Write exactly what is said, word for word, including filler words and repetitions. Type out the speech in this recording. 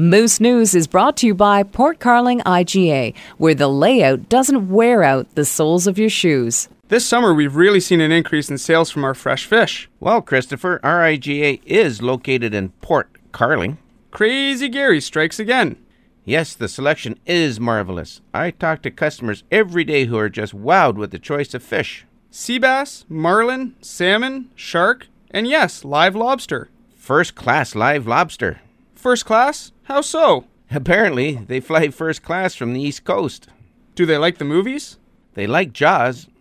Moose News is brought to you by Port Carling I G A, where the layout doesn't wear out the soles of your shoes. This summer, we've really seen an increase in sales from our fresh fish. Well, Christopher, our I G A is located in Port Carling. Crazy Gary strikes again. Yes, the selection is marvelous. I talk to customers every day who are just wowed with the choice of fish. Sea bass, marlin, salmon, shark, and yes, live lobster. First-class live lobster. First class? How so? Apparently, they fly first class from the East Coast. Do they like the movies? They like Jaws.